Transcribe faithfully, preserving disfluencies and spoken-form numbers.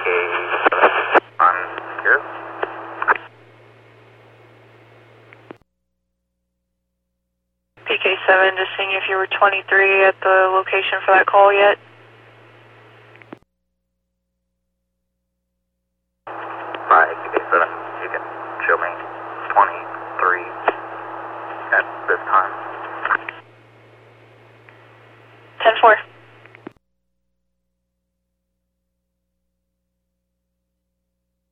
on here. P K seven, just seeing if you were twenty-three at the location for that call yet. By P K seven, you can show me twenty-three at this time. ten four.